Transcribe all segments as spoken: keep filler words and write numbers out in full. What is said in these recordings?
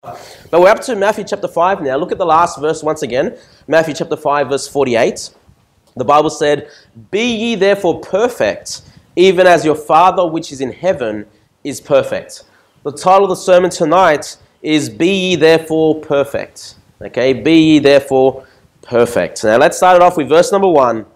But we're up to Matthew chapter five now. Look at the last verse once again. Matthew chapter five, verse forty-eight. The Bible said, "Be ye therefore perfect, even as your Father which is in heaven is perfect." The title of the sermon tonight is "Be ye therefore perfect." Okay, be ye therefore perfect. Now let's start it off with verse number one.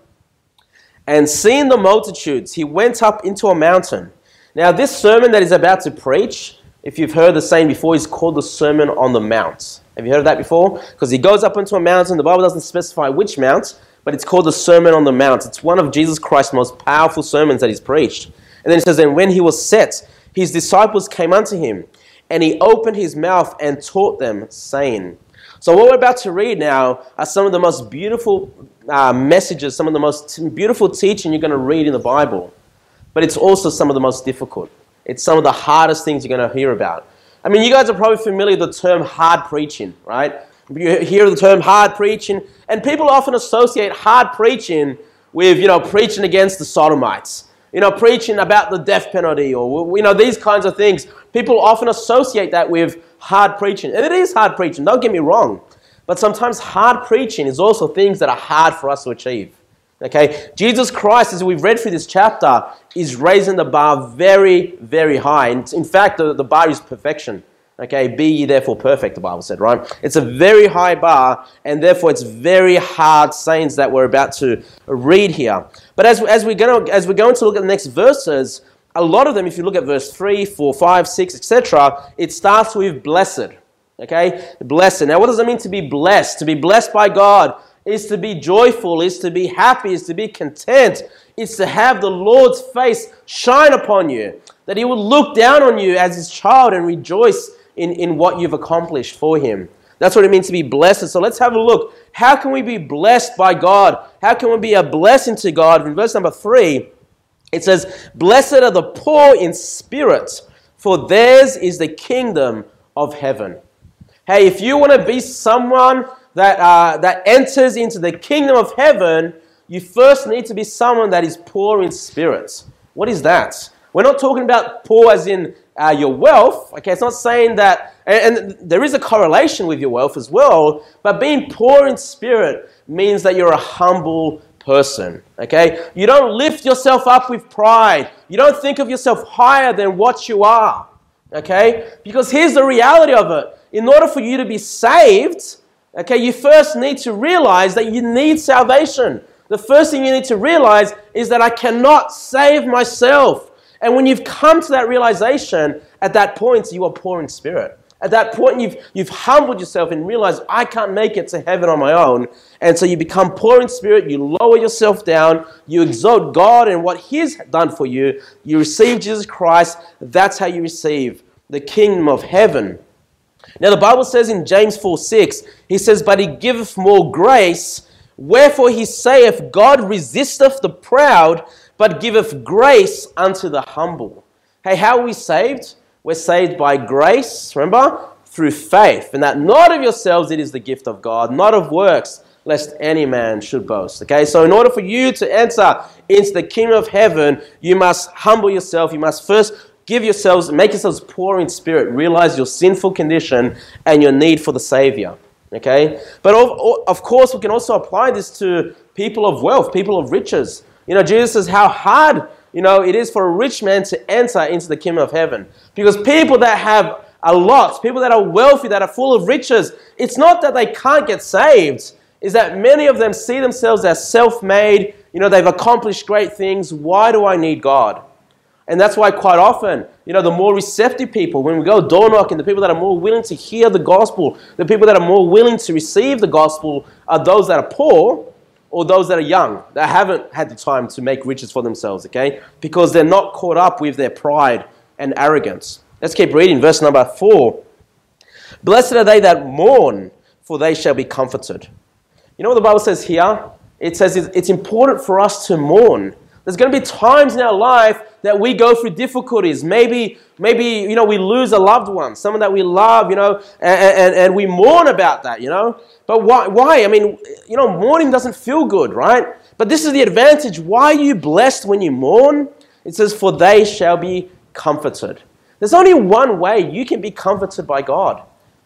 "And seeing the multitudes, he went up into a mountain." Now this sermon that he's about to preach, if you've heard the saying before, is called the Sermon on the Mount. Have you heard of that before? Because he goes up into a mountain. The Bible doesn't specify which mount, but it's called the Sermon on the Mount. It's one of Jesus Christ's most powerful sermons that he's preached. And then it says, "And when he was set, his disciples came unto him, and he opened his mouth and taught them, saying." So what we're about to read now are some of the most beautiful uh, messages, some of the most beautiful teaching you're going to read in the Bible. But it's also some of the most difficult. It's some of the hardest things you're going to hear about. I mean, you guys are probably familiar with the term hard preaching, right? You hear the term hard preaching, and people often associate hard preaching with, you know, preaching against the Sodomites, you know, preaching about the death penalty, or, you know, these kinds of things. People often associate that with hard preaching. And it is hard preaching, don't get me wrong. But sometimes hard preaching is also things that are hard for us to achieve. Okay, Jesus Christ, as we've read through this chapter, is raising the bar very, very high. In, in fact, the, the bar is perfection. Okay, be ye therefore perfect, the Bible said, right? It's a very high bar, and therefore it's very hard sayings that we're about to read here. But as, as, we're going to, as we're going to look at the next verses, a lot of them, if you look at verse three, four, five, six, et cetera, it starts with blessed. Okay, blessed. Now, what does it mean to be blessed? To be blessed by God is to be joyful, is to be happy, is to be content, is to have the Lord's face shine upon you, that he will look down on you as his child and rejoice in, in what you've accomplished for him. That's what it means to be blessed. So let's have a look. How can we be blessed by God? How can we be a blessing to God? In verse number three, it says, "Blessed are the poor in spirit, for theirs is the kingdom of heaven." Hey, if you want to be someone that uh, that enters into the kingdom of heaven, you first need to be someone that is poor in spirit. What is that? We're not talking about poor as in uh, your wealth. Okay, it's not saying that, and, and there is a correlation with your wealth as well, but being poor in spirit means that you're a humble person. Okay, you don't lift yourself up with pride. You don't think of yourself higher than what you are. Okay, because here's the reality of it. In order for you to be saved, okay, you first need to realize that you need salvation. The first thing you need to realize is that I cannot save myself. And when you've come to that realization, at that point, you are poor in spirit. At that point, you've, you've humbled yourself and realized, I can't make it to heaven on my own. And so you become poor in spirit, you lower yourself down, you exalt God and what He's done for you. You receive Jesus Christ. That's how you receive the kingdom of heaven. Now the Bible says in James four six, he says, "But he giveth more grace, wherefore he saith, God resisteth the proud, but giveth grace unto the humble." Hey, how are we saved? We're saved by grace, remember? Through faith. And that not of yourselves, it is the gift of God, not of works, lest any man should boast. Okay, so in order for you to enter into the kingdom of heaven, you must humble yourself. You must first give yourselves, make yourselves poor in spirit, realize your sinful condition and your need for the Savior. Okay? But of, of course, we can also apply this to people of wealth, people of riches. You know, Jesus says how hard, you know, it is for a rich man to enter into the kingdom of heaven. Because people that have a lot, people that are wealthy, that are full of riches, it's not that they can't get saved, it's that many of them see themselves as self-made, you know, they've accomplished great things. Why do I need God? And that's why quite often, you know, the more receptive people, when we go door knocking, the people that are more willing to hear the gospel, the people that are more willing to receive the gospel are those that are poor or those that are young, that haven't had the time to make riches for themselves, okay? Because they're not caught up with their pride and arrogance. Let's keep reading, verse number four. "Blessed are they that mourn, for they shall be comforted." You know what the Bible says here? It says it's important for us to mourn. There's going to be times in our life that we go through difficulties. Maybe, maybe you know, we lose a loved one, someone that we love, you know, and, and, and we mourn about that, you know. But why? Why? I mean, you know, mourning doesn't feel good, right? But this is the advantage. Why are you blessed when you mourn? It says, "For they shall be comforted." There's only one way you can be comforted by God.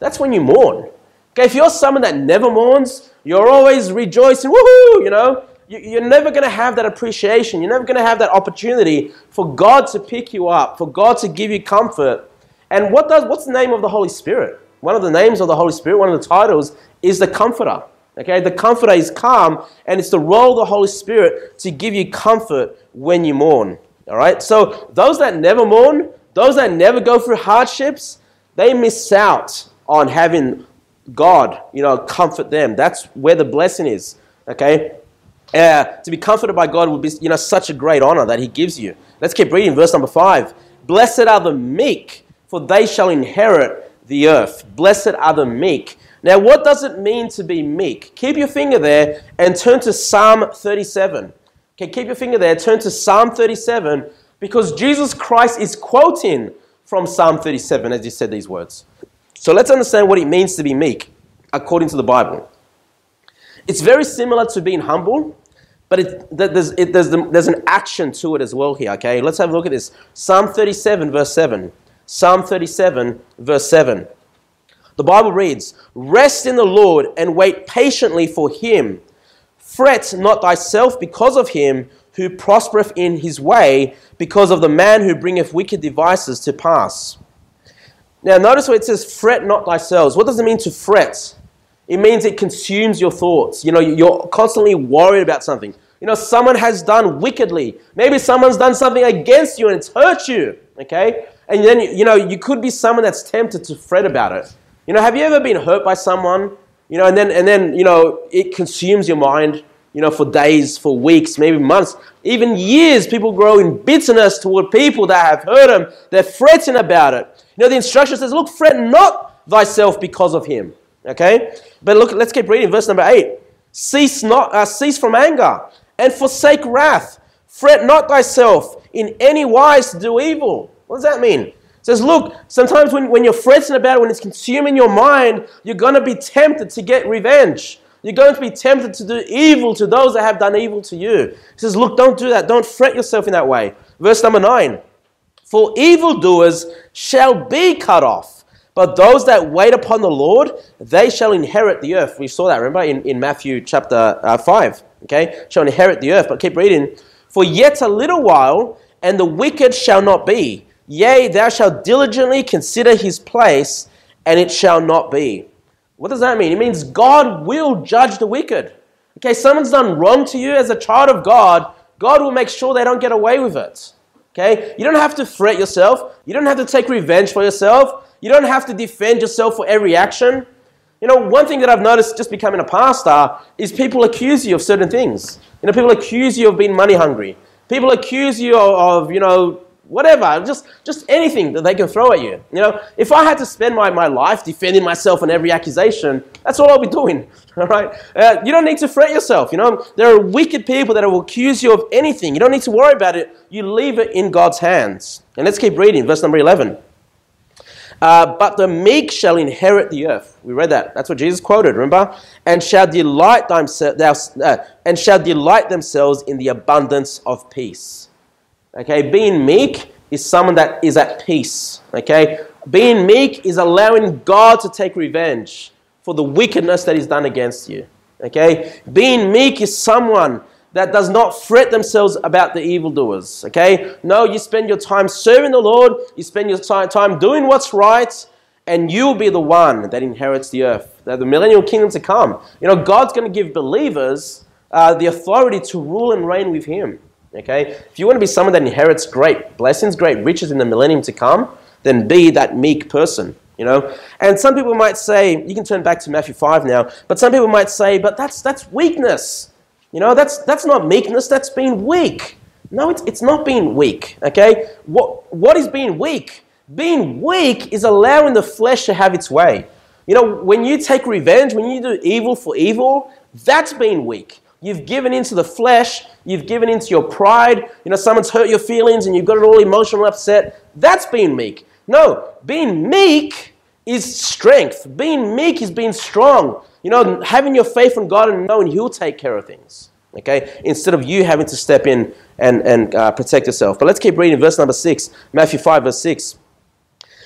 that's when you mourn. Okay, if you're someone that never mourns, you're always rejoicing, woohoo, you know, you're never going to have that appreciation. You're never going to have that opportunity for God to pick you up, for God to give you comfort. And what does what's the name of the Holy Spirit? One of the names of the Holy Spirit, one of the titles, is the Comforter. Okay, the Comforter is calm, and it's the role of the Holy Spirit to give you comfort when you mourn. All right, so those that never mourn, those that never go through hardships, they miss out on having God, you know, comfort them. That's where the blessing is. Okay. Uh, to be comforted by God would be, you know, such a great honor that He gives you. Let's keep reading verse number five. Blessed are the meek, for they shall inherit the earth. Blessed are the meek. Now, what does it mean to be meek? Keep your finger there and turn to Psalm thirty-seven. Okay, keep your finger there, turn to Psalm thirty-seven, because Jesus Christ is quoting from Psalm thirty-seven as He said these words. So let's understand what it means to be meek according to the Bible. It's very similar to being humble, but it, there's, it, there's, the, there's an action to it as well here, okay? Let's have a look at this. Psalm thirty-seven, verse seven. Psalm thirty-seven, verse seven. The Bible reads, rest in the Lord and wait patiently for Him. Fret not thyself because of him who prospereth in his way, because of the man who bringeth wicked devices to pass. Now notice where it says, fret not thyself. What does it mean to fret? It means it consumes your thoughts. You know, you're constantly worried about something. You know, someone has done wickedly. Maybe someone's done something against you and it's hurt you, okay? And then, you know, you could be someone that's tempted to fret about it. You know, have you ever been hurt by someone, you know, and then, and then, you know, it consumes your mind, you know, for days, for weeks, maybe months, even years. People grow in bitterness toward people that have hurt them. They're fretting about it. You know, the instruction says, look, fret not thyself because of him, okay? But look, let's keep reading verse number eight. Cease not, uh, cease from anger and forsake wrath. Fret not thyself in any wise to do evil. What does that mean? It says, look, sometimes when, when you're fretting about it, when it's consuming your mind, you're going to be tempted to get revenge. You're going to be tempted to do evil to those that have done evil to you. It says, look, don't do that. Don't fret yourself in that way. Verse number nine. For evildoers shall be cut off, but those that wait upon the Lord, they shall inherit the earth. We saw that, remember, in, in Matthew chapter uh, five. Okay, shall inherit the earth. But keep reading. For yet a little while, and the wicked shall not be. Yea, thou shalt diligently consider his place, and it shall not be. What does that mean? It means God will judge the wicked. Okay, someone's done wrong to you as a child of God, God will make sure they don't get away with it. Okay, you don't have to fret yourself. You don't have to take revenge for yourself. You don't have to defend yourself for every action. You know, one thing that I've noticed just becoming a pastor is people accuse you of certain things. You know, people accuse you of being money hungry. People accuse you of, of you know, whatever, just, just anything that they can throw at you. You know, if I had to spend my, my life defending myself on every accusation, that's all I'll be doing, all right? Uh, you don't need to fret yourself, you know. There are wicked people that will accuse you of anything. You don't need to worry about it. You leave it in God's hands. And let's keep reading, verse number eleven. Uh, but the meek shall inherit the earth. We read that. That's what Jesus quoted, remember? And shall delight themselves, uh, and shall delight themselves in the abundance of peace. Okay, being meek is someone that is at peace. Okay, being meek is allowing God to take revenge for the wickedness that is done against you. Okay, being meek is someone that does not fret themselves about the evildoers. Okay, no, you spend your time serving the Lord, you spend your time doing what's right, and you'll be the one that inherits the earth, the millennial kingdom to come. You know, God's going to give believers uh, the authority to rule and reign with Him. Okay, if you want to be someone that inherits great blessings, great riches in the millennium to come, then be that meek person, you know. And some people might say, you can turn back to Matthew five now, but some people might say, but that's that's weakness. You know, that's that's not meekness, that's being weak. No, it's it's not being weak, okay? What what is being weak? Being weak is allowing the flesh to have its way. You know, when you take revenge, when you do evil for evil, that's being weak. You've given into the flesh, you've given into your pride, you know, someone's hurt your feelings and you've got it all emotional upset. That's being meek. No, being meek is strength. Being meek is being strong. You know, having your faith in God and knowing He'll take care of things. Okay, instead of you having to step in and, and uh, protect yourself. But let's keep reading verse number six, Matthew five, verse six.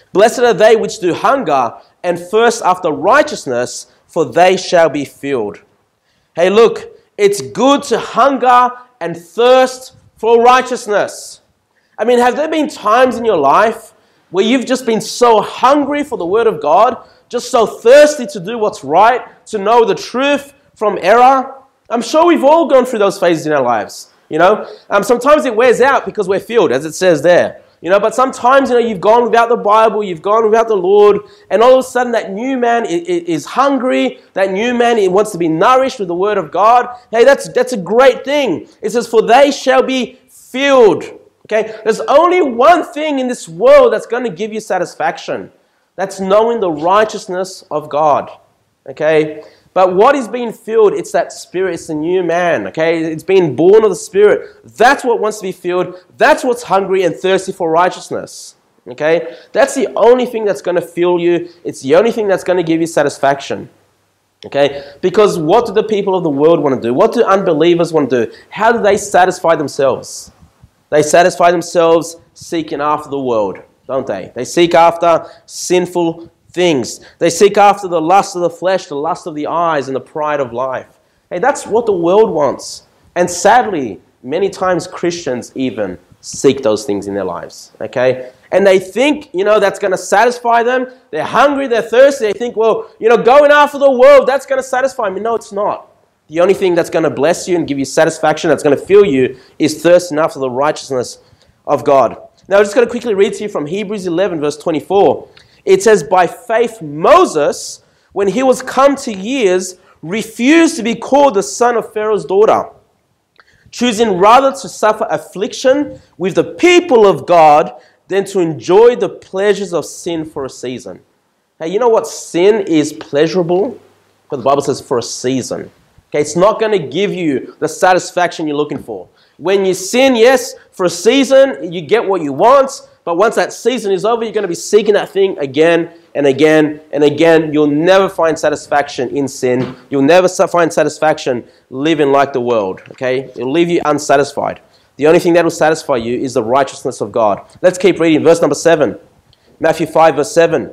Blessed are they which do hunger and thirst after righteousness, for they shall be filled. Hey, look, it's good to hunger and thirst for righteousness. I mean, have there been times in your life where you've just been so hungry for the Word of God, just so thirsty to do what's right, to know the truth from error? I'm sure we've all gone through those phases in our lives, you know. Um, sometimes it wears out because we're filled, as it says there. You know, but sometimes, you know, you've gone without the Bible, you've gone without the Lord, and all of a sudden that new man is hungry, that new man wants to be nourished with the Word of God. Hey, that's, that's a great thing. It says, for they shall be filled. Okay, there's only one thing in this world that's going to give you satisfaction. That's knowing the righteousness of God. Okay, but what is being filled? It's that Spirit. It's the new man. Okay, it's being born of the Spirit. That's what wants to be filled. That's what's hungry and thirsty for righteousness. Okay, that's the only thing that's going to fill you. It's the only thing that's going to give you satisfaction. Okay, because what do the people of the world want to do? What do unbelievers want to do? How do they satisfy themselves? They satisfy themselves seeking after the world, don't they? They seek after sinful things. They seek after the lust of the flesh, the lust of the eyes, and the pride of life. Hey, that's what the world wants. And sadly, many times Christians even seek those things in their lives, okay? And they think, you know, that's going to satisfy them. They're hungry, they're thirsty. They think, well, you know, going after the world, that's going to satisfy me. No, it's not. The only thing that's going to bless you and give you satisfaction, that's going to fill you, is thirsting after the righteousness of God. Now, I'm just going to quickly read to you from Hebrews eleven, verse twenty-four. It says, by faith Moses, when he was come to years, refused to be called the son of Pharaoh's daughter, choosing rather to suffer affliction with the people of God than to enjoy the pleasures of sin for a season. Hey, you know what? Sin is pleasurable, but the Bible says for a season. Okay, it's not going to give you the satisfaction you're looking for. When you sin, yes, for a season, you get what you want, but once that season is over, you're going to be seeking that thing again and again and again. You'll never find satisfaction in sin. You'll never find satisfaction living like the world, okay? It'll leave you unsatisfied. The only thing that will satisfy you is the righteousness of God. Let's keep reading. Verse number seven. Matthew five, verse seven.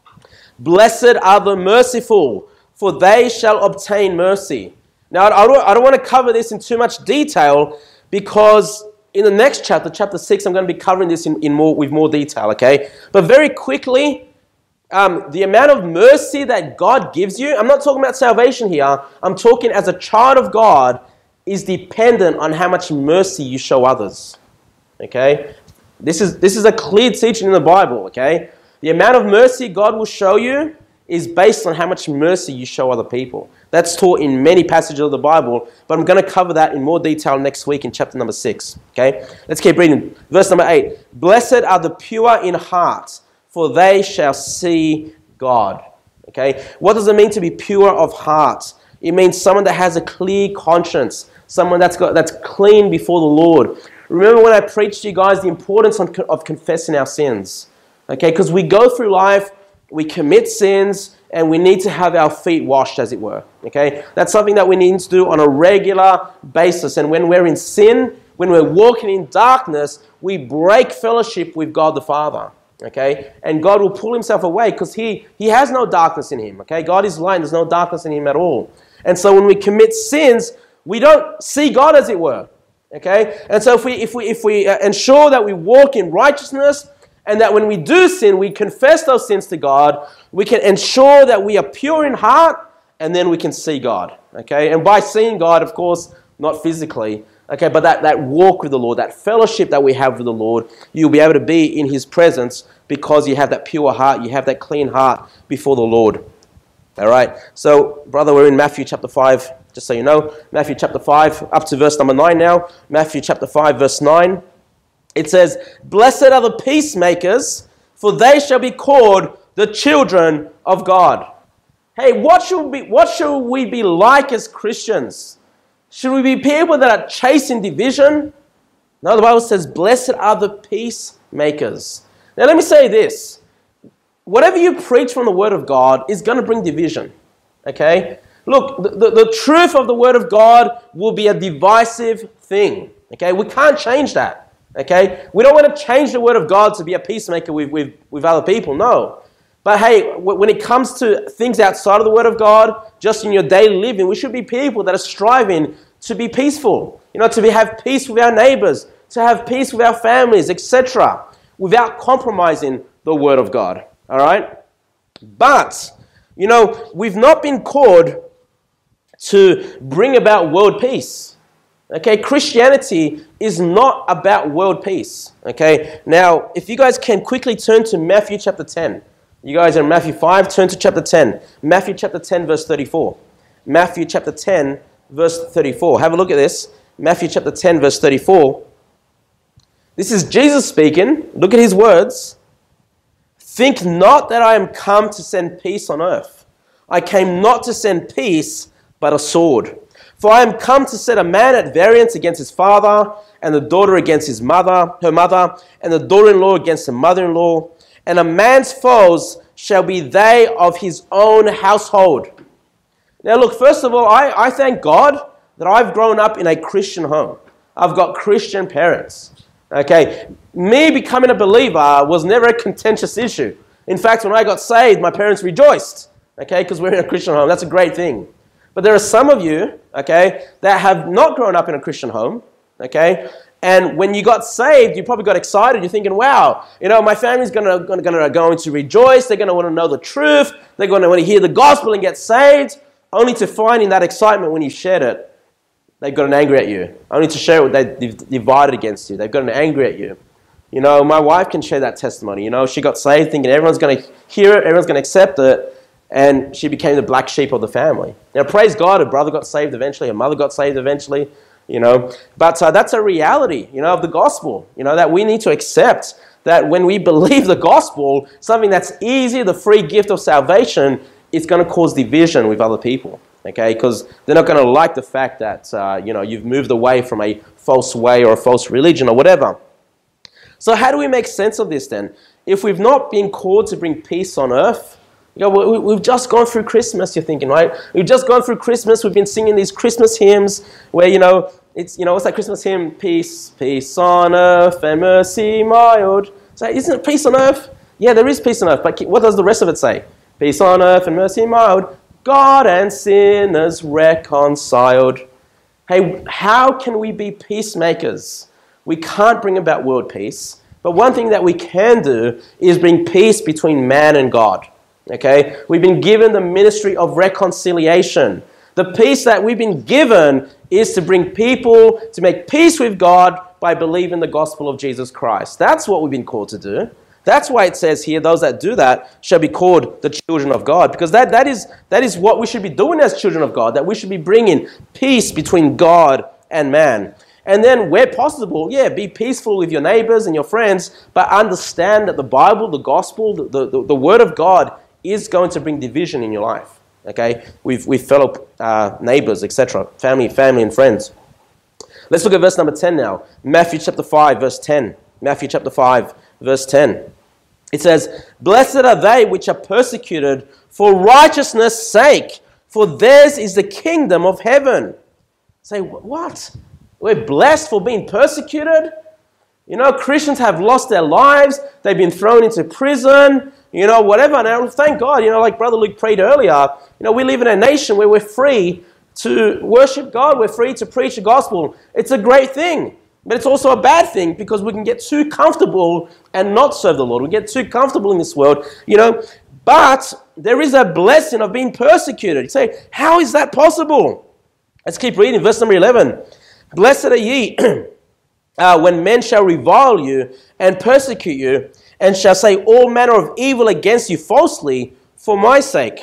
Blessed are the merciful, for they shall obtain mercy. Now, I don't, I don't want to cover this in too much detail because in the next chapter, chapter six, I'm going to be covering this in, in more, with more detail, okay? But very quickly, um, the amount of mercy that God gives you, I'm not talking about salvation here, I'm talking as a child of God, is dependent on how much mercy you show others, okay? This is, this is a clear teaching in the Bible, okay? The amount of mercy God will show you is based on how much mercy you show other people. That's taught in many passages of the Bible, but I'm going to cover that in more detail next week in chapter number six. Okay, let's keep reading. Verse number eight. Blessed are the pure in heart, for they shall see God. Okay, what does it mean to be pure of heart? It means someone that has a clear conscience, someone that's got that's clean before the Lord. Remember when I preached to you guys the importance of, of confessing our sins. Okay, because we go through life, we commit sins, and we need to have our feet washed, as it were. Okay? That's something that we need to do on a regular basis. And when we're in sin, when we're walking in darkness, we break fellowship with God the Father. Okay? And God will pull himself away because he, he has no darkness in him. Okay? God is light. There's no darkness in him at all. And so when we commit sins, we don't see God, as it were. Okay? And so if we, if we, if we ensure that we walk in righteousness, and that when we do sin, we confess those sins to God, we can ensure that we are pure in heart, and then we can see God. Okay? And by seeing God, of course, not physically, okay, but that, that walk with the Lord, that fellowship that we have with the Lord, you'll be able to be in his presence because you have that pure heart, you have that clean heart before the Lord. All right? So, brother, we're in Matthew chapter five, just so you know. Matthew chapter five, up to verse number nine now. Matthew chapter five, verse nine. It says, blessed are the peacemakers, for they shall be called the children of God. Hey, what should we, what should we be like as Christians? Should we be people that are chasing division? No, the Bible says, blessed are the peacemakers. Now, let me say this. Whatever you preach from the Word of God is going to bring division. Okay? Look, the, the, the truth of the Word of God will be a divisive thing. Okay? We can't change that. Okay? We don't want to change the word of God to be a peacemaker with, with, with other people, no. But hey, when it comes to things outside of the word of God, just in your daily living, we should be people that are striving to be peaceful. You know, to be, have peace with our neighbors, to have peace with our families, et cetera, without compromising the word of God. All right? But, you know, we've not been called to bring about world peace. Okay, Christianity is not about world peace. Okay, now, if you guys can quickly turn to Matthew chapter ten. You guys are in Matthew five, turn to chapter ten. Matthew chapter ten, verse thirty-four. Matthew chapter ten, verse thirty-four. Have a look at this. Matthew chapter ten, verse thirty-four. This is Jesus speaking. Look at his words. Think not that I am come to send peace on earth. I came not to send peace, but a sword. For I am come to set a man at variance against his father, and the daughter against his mother, her mother, and the daughter-in-law against the mother-in-law. And a man's foes shall be they of his own household. Now look, first of all, I, I thank God that I've grown up in a Christian home. I've got Christian parents. Okay, me becoming a believer was never a contentious issue. In fact, when I got saved, my parents rejoiced. Okay, because we're in a Christian home. That's a great thing. But there are some of you, okay, that have not grown up in a Christian home. Okay, and when you got saved, you probably got excited. You're thinking, wow, you know, my family's going to going to going to rejoice. They're going to want to know the truth. They're going to want to hear the gospel and get saved. Only to find in that excitement when you shared it, they've gotten angry at you. Only to share it, they've divided against you. They've gotten angry at you. You know, my wife can share that testimony. You know, she got saved thinking everyone's going to hear it, everyone's going to accept it, and she became the black sheep of the family. Now, praise God, her brother got saved eventually, her mother got saved eventually. You know, but uh, that's a reality, you know, of the gospel, you know, that we need to accept that when we believe the gospel, something that's easy, the free gift of salvation, it's going to cause division with other people, okay, because they're not going to like the fact that, uh, you know, you've moved away from a false way or a false religion or whatever. So how do we make sense of this then? If we've not been called to bring peace on earth, you know, we, we've just gone through Christmas, you're thinking, right? We've just gone through Christmas. We've been singing these Christmas hymns where, you know, it's, you know, what's that Christmas hymn? Peace, peace on earth and mercy mild. So isn't it peace on earth? Yeah, there is peace on earth. But what does the rest of it say? Peace on earth and mercy mild. God and sinners reconciled. Hey, how can we be peacemakers? We can't bring about world peace. But one thing that we can do is bring peace between man and God. Okay, we've been given the ministry of reconciliation. The peace that we've been given is to bring people to make peace with God by believing the gospel of Jesus Christ. That's what we've been called to do. That's why it says here, those that do that shall be called the children of God. Because that, that, is, that is what we should be doing as children of God, that we should be bringing peace between God and man. And then where possible, yeah, be peaceful with your neighbors and your friends, but understand that the Bible, the gospel, the, the, the word of God is going to bring division in your life, okay, with, with fellow uh, neighbors, et cetera, family, family and friends. Let's look at verse number ten now. Matthew chapter five, verse ten. Matthew chapter five, verse ten. It says, "Blessed are they which are persecuted for righteousness' sake, for theirs is the kingdom of heaven." Say, what? We're blessed for being persecuted? You know, Christians have lost their lives. They've been thrown into prison, you know, whatever. Now, thank God, you know, like Brother Luke prayed earlier, you know, we live in a nation where we're free to worship God. We're free to preach the gospel. It's a great thing. But it's also a bad thing because we can get too comfortable and not serve the Lord. We get too comfortable in this world, you know. But there is a blessing of being persecuted. You say, how is that possible? Let's keep reading. Verse number eleven. "Blessed are ye uh, when men shall revile you and persecute you, and shall say all manner of evil against you falsely for my sake."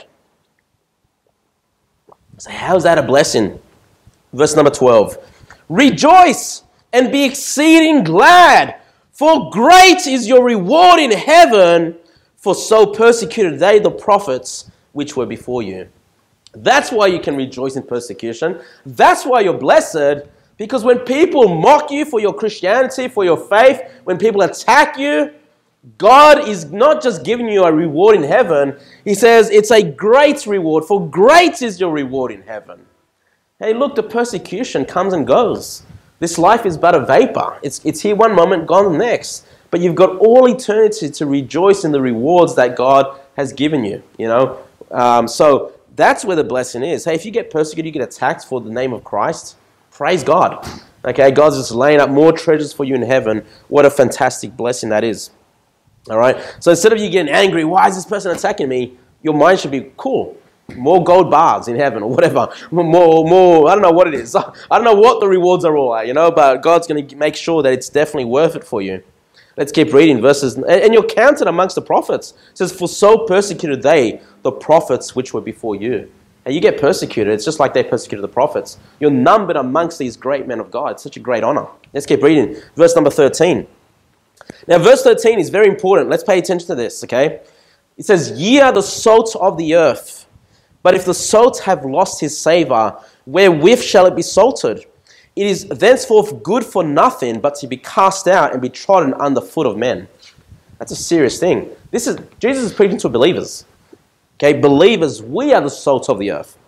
So how is that a blessing? Verse number twelve. "Rejoice and be exceeding glad, for great is your reward in heaven, for so persecuted they the prophets which were before you." That's why you can rejoice in persecution. That's why you're blessed, because when people mock you for your Christianity, for your faith, when people attack you, God is not just giving you a reward in heaven. He says it's a great reward, for great is your reward in heaven. Hey, look, the persecution comes and goes. This life is but a vapor. It's, it's here one moment, gone the next. But you've got all eternity to rejoice in the rewards that God has given you, you know. Um, so that's where the blessing is. Hey, if you get persecuted, you get attacked for the name of Christ, praise God. Okay, God's just laying up more treasures for you in heaven. What a fantastic blessing that is. All right. So instead of you getting angry, why is this person attacking me? Your mind should be cool. More gold bars in heaven or whatever. More, more, I don't know what it is. I don't know what the rewards are all at, you know, but God's going to make sure that it's definitely worth it for you. Let's keep reading verses. And you're counted amongst the prophets. It says, for so persecuted they, the prophets which were before you. And you get persecuted. It's just like they persecuted the prophets. You're numbered amongst these great men of God. It's such a great honor. Let's keep reading. Verse number thirteen. Now, verse thirteen is very important. Let's pay attention to this, okay? It says, ye are the salt of the earth. But if the salt have lost his savour, wherewith shall it be salted? It is thenceforth good for nothing but to be cast out and be trodden under foot of men. That's a serious thing. This is Jesus is preaching to believers. Okay, believers, we are the salt of the earth.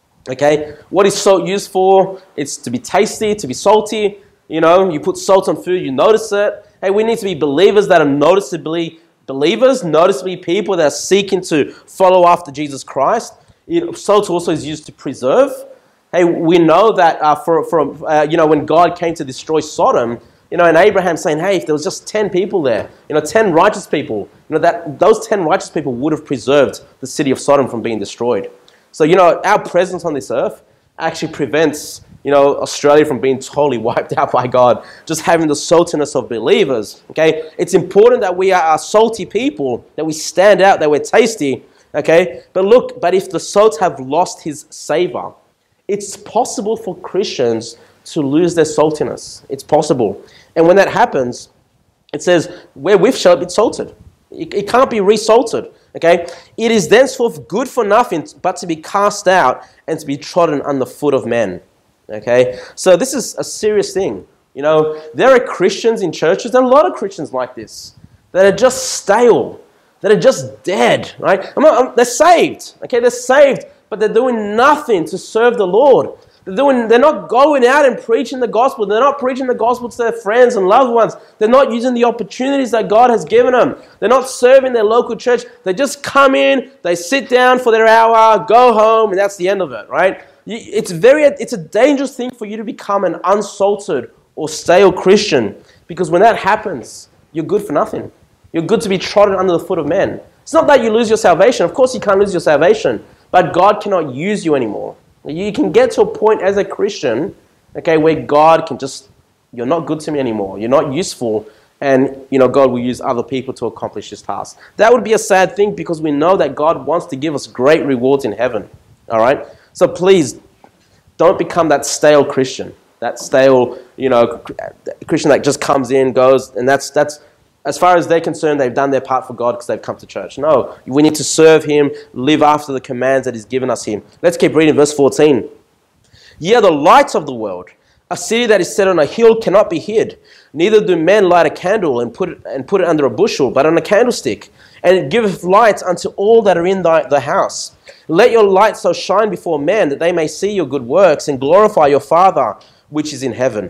Okay, what is salt used for? It's to be tasty, to be salty. You know, you put salt on food, you notice it. Hey, we need to be believers that are noticeably believers, noticeably people that are seeking to follow after Jesus Christ. It, salt also is used to preserve. Hey, we know that uh, for, for uh, you know, when God came to destroy Sodom, you know, and Abraham saying, hey, if there was just ten people there, you know, ten righteous people, you know, that those ten righteous people would have preserved the city of Sodom from being destroyed. So, you know, our presence on this earth actually prevents, you know, Australia from being totally wiped out by God, just having the saltiness of believers, okay? It's important that we are a salty people, that we stand out, that we're tasty, okay? But look, but if the salt have lost his savor, it's possible for Christians to lose their saltiness. It's possible. And when that happens, it says, wherewith shall it be salted? It, it can't be resalted, okay? It is thenceforth good for nothing but to be cast out and to be trodden under foot of men, okay? So this is a serious thing. You know, there are Christians in churches, and a lot of Christians like this, that are just stale, that are just dead, right? I'm not, I'm, they're saved, okay? They're saved, but they're doing nothing to serve the Lord. They're, doing, they're not going out and preaching the gospel. They're not preaching the gospel to their friends and loved ones. They're not using the opportunities that God has given them. They're not serving their local church. They just come in, they sit down for their hour, go home, and that's the end of it, right? It's, very, it's a dangerous thing for you to become an unsalted or stale Christian, because when that happens, you're good for nothing. You're good to be trodden under the foot of men. It's not that you lose your salvation. Of course you can't lose your salvation, but God cannot use you anymore. You can get to a point as a Christian, okay, where God can just, you're not good to me anymore. You're not useful, and, you know, God will use other people to accomplish His task. That would be a sad thing, because we know that God wants to give us great rewards in heaven, all right? So please, don't become that stale Christian, that stale, you know, Christian that just comes in, goes, and that's, that's, as far as they're concerned, they've done their part for God because they've come to church. No, we need to serve Him, live after the commands that He's given us Him. Let's keep reading verse fourteen. Ye are the light of the world. A city that is set on a hill cannot be hid. Neither do men light a candle and put it, and put it under a bushel, but on a candlestick. And it giveth light unto all that are in thy, the house. Let your light so shine before men that they may see your good works and glorify your Father which is in heaven.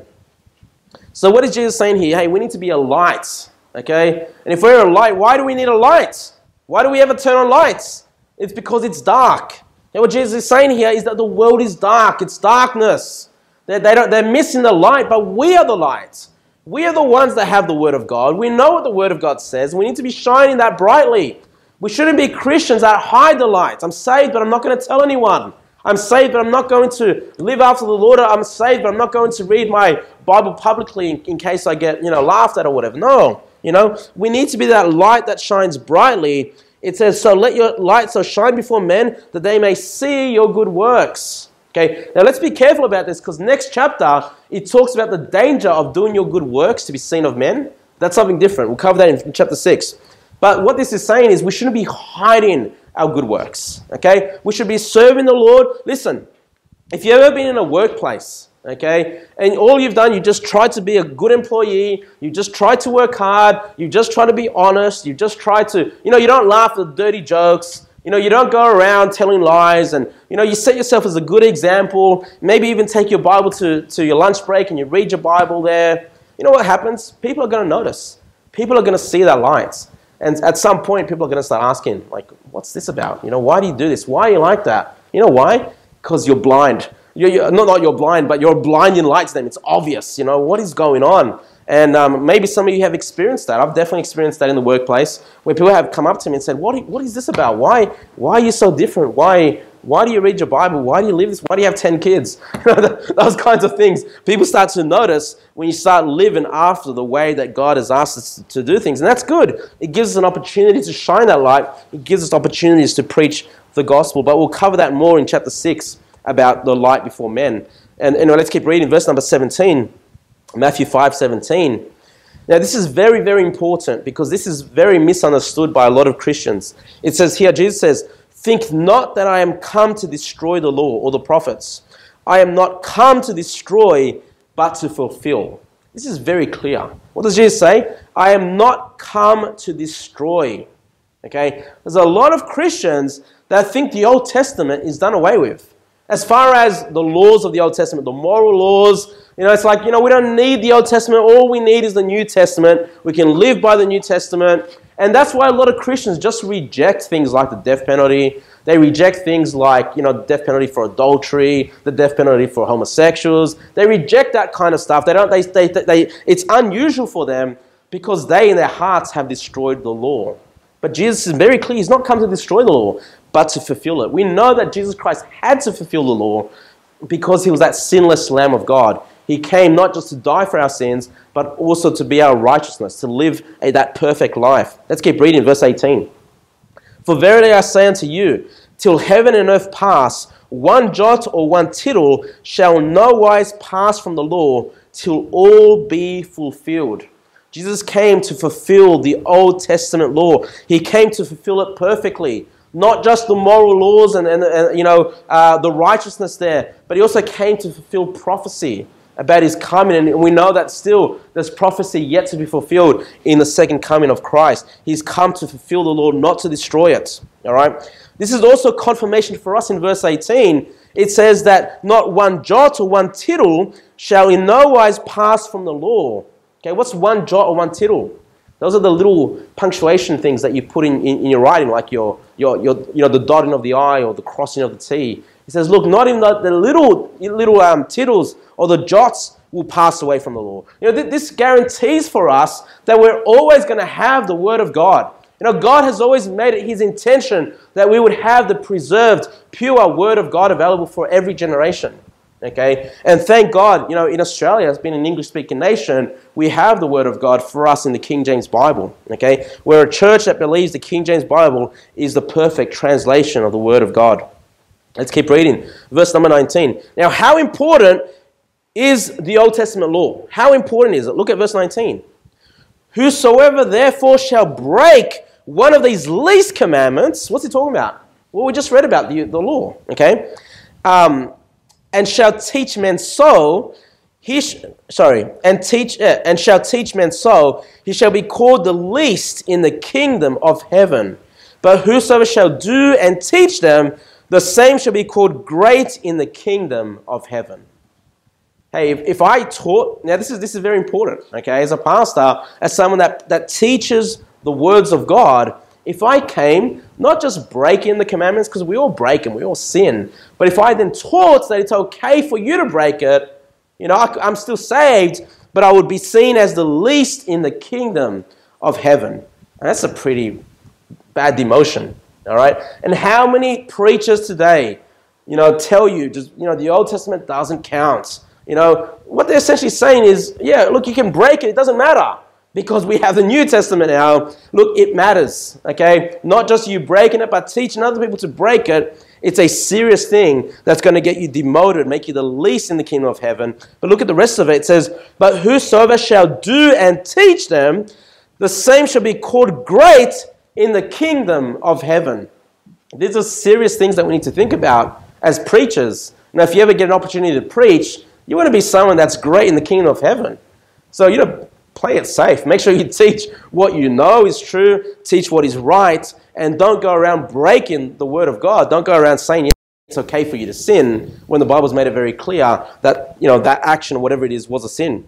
So what is Jesus saying here? Hey, we need to be a light. Okay? And if we're a light, why do we need a light? Why do we ever turn on lights? It's because it's dark. And what Jesus is saying here is that the world is dark. It's darkness. They, they don't, they're missing the light, but we are the light. We are the ones that have the Word of God. We know what the Word of God says. We need to be shining that brightly. We shouldn't be Christians that hide the light. I'm saved, but I'm not going to tell anyone. I'm saved, but I'm not going to live after the Lord. I'm saved, but I'm not going to read my Bible publicly in, in case I get, you know, laughed at or whatever. No. You know, we need to be that light that shines brightly. It says, so let your light so shine before men that they may see your good works. Okay, now let's be careful about this, because next chapter, it talks about the danger of doing your good works to be seen of men. That's something different. We'll cover that in, in chapter six. But what this is saying is we shouldn't be hiding our good works. Okay, we should be serving the Lord. Listen, if you've ever been in a workplace, okay, and all you've done, you just tried to be a good employee, you just tried to work hard, you just try to be honest, you just try to, you know, you don't laugh at dirty jokes, You know, you don't go around telling lies, and, you know, you set yourself as a good example. Maybe even take your Bible to, to your lunch break and you read your Bible there. You know what happens? People are going to notice. People are going to see that light. And at some point, people are going to start asking, like, what's this about? You know, why do you do this? Why are you like that? You know why? Because you're blind. You're, you're, not, not you're blind, but you're blinding light to them. It's obvious, you know, what is going on? And um, maybe some of you have experienced that. I've definitely experienced that in the workplace, where people have come up to me and said, what, what is this about? Why, why are you so different? Why, why do you read your Bible? Why do you live this? Why do you have ten kids? Those kinds of things. People start to notice when you start living after the way that God has asked us to do things. And that's good. It gives us an opportunity to shine that light. It gives us opportunities to preach the gospel. But we'll cover that more in chapter six about the light before men. And, and let's keep reading verse number seventeen. Matthew five seventeen. Now this is very, very important because this is very misunderstood by a lot of Christians. It says here, Jesus says, "Think not that I am come to destroy the law or the prophets. I am not come to destroy, but to fulfill." This is very clear. What does Jesus say? I am not come to destroy. Okay? There's a lot of Christians that think the Old Testament is done away with. As far as the laws of the Old Testament, the moral laws, you know, it's like, you know, we don't need the Old Testament. All we need is the New Testament. We can live by the New Testament. And that's why a lot of Christians just reject things like the death penalty. They reject things like, you know, the death penalty for adultery, the death penalty for homosexuals. They reject that kind of stuff. They don't, they, they, they, it's unusual for them because they in their hearts have destroyed the law. But Jesus is very clear. He's not come to destroy the law, but to fulfill it. We know that Jesus Christ had to fulfill the law because he was that sinless Lamb of God. He came not just to die for our sins, but also to be our righteousness, to live a, that perfect life. Let's keep reading verse eighteen. "For verily I say unto you, till heaven and earth pass, one jot or one tittle shall no wise pass from the law, till all be fulfilled." Jesus came to fulfill the Old Testament law. He came to fulfill it perfectly. Not just the moral laws and, and, and you know, uh, the righteousness there, but he also came to fulfill prophecy about his coming. And we know that still there's prophecy yet to be fulfilled in the second coming of Christ. He's come to fulfill the law, not to destroy it. All right. This is also confirmation for us in verse eighteen. It says that not one jot or one tittle shall in no wise pass from the law. Okay, what's one jot or one tittle? Those are the little punctuation things that you put in, in, in your writing, like your, your, your, you know, the dotting of the I or the crossing of the T. He says, look, not even the, the little, little um, tittles or the jots will pass away from the law. You know, th- this guarantees for us that we're always going to have the Word of God. You know, God has always made it his intention that we would have the preserved, pure Word of God available for every generation. Okay, and thank God, you know, in Australia, as being an English-speaking nation, we have the Word of God for us in the King James Bible. Okay, we're a church that believes the King James Bible is the perfect translation of the Word of God. Let's keep reading. Verse number nineteen. Now, how important is the Old Testament law? How important is it? Look at verse nineteen. "Whosoever therefore shall break one of these least commandments," what's he talking about? Well, we just read about the, the law. Okay. Um... And shall teach men so, he sh- sorry, and teach uh, and shall teach men so, he shall be called the least in the kingdom of heaven. But whosoever shall do and teach them, the same shall be called great in the kingdom of heaven. Hey, if, if I taught, now this is this is very important. Okay, as a pastor, as someone that that teaches the words of God. If I came, not just breaking the commandments, because we all break them, we all sin, but if I then taught that it's okay for you to break it, you know, I, I'm still saved, but I would be seen as the least in the kingdom of heaven. And that's a pretty bad demotion, all right? And how many preachers today, you know, tell you, just, you know, the Old Testament doesn't count. You know, what they're essentially saying is, yeah, look, you can break it, it doesn't matter. Because we have the New Testament now, look, it matters, okay? Not just you breaking it, but teaching other people to break it. It's a serious thing that's going to get you demoted, make you the least in the kingdom of heaven. But look at the rest of it. It says, "But whosoever shall do and teach them, the same shall be called great in the kingdom of heaven." These are serious things that we need to think about as preachers. Now, if you ever get an opportunity to preach, you want to be someone that's great in the kingdom of heaven. So, you know, play it safe. Make sure you teach what you know is true, teach what is right, and don't go around breaking the word of God. Don't go around saying, yeah, it's okay for you to sin, when the Bible's made it very clear that, you know, that action, whatever it is, was a sin.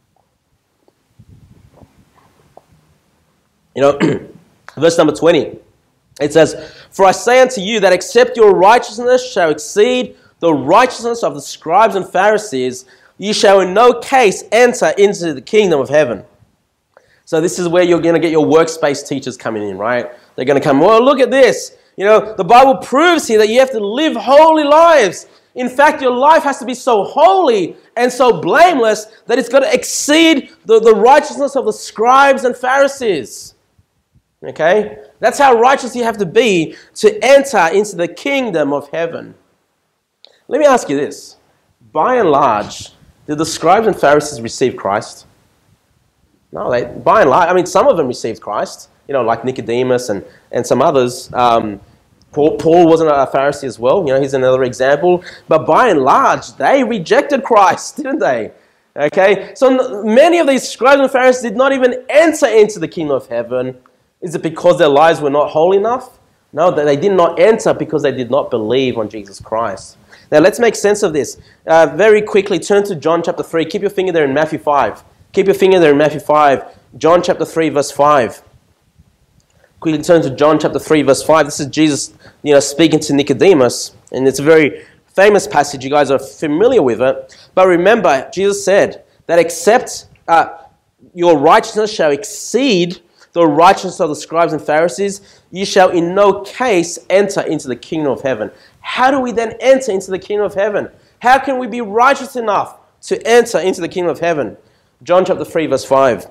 You know, verse number twenty, it says, "For I say unto you that except your righteousness shall exceed the righteousness of the scribes and Pharisees, you shall in no case enter into the kingdom of heaven." So this is where you're going to get your workspace teachers coming in, right? They're going to come, well, look at this. You know, the Bible proves here that you have to live holy lives. In fact, your life has to be so holy and so blameless that it's got to exceed the, the righteousness of the scribes and Pharisees. Okay? That's how righteous you have to be to enter into the kingdom of heaven. Let me ask you this. By and large, did the scribes and Pharisees receive Christ? No, they, by and large, I mean, some of them received Christ, you know, like Nicodemus and, and some others. Um, Paul, Paul wasn't a Pharisee as well, you know, he's another example. But by and large, they rejected Christ, didn't they? Okay, so many of these scribes and Pharisees did not even enter into the kingdom of heaven. Is it because their lives were not holy enough? No, they did not enter because they did not believe on Jesus Christ. Now, let's make sense of this. Uh, very quickly, turn to John chapter three. Keep your finger there in Matthew five. Keep your finger there in Matthew five. John chapter three, verse five. Quickly turn to John chapter three, verse five. This is Jesus, you know, speaking to Nicodemus. And it's a very famous passage. You guys are familiar with it. But remember, Jesus said that except uh, your righteousness shall exceed the righteousness of the scribes and Pharisees, you shall in no case enter into the kingdom of heaven. How do we then enter into the kingdom of heaven? How can we be righteous enough to enter into the kingdom of heaven? John chapter three, verse five.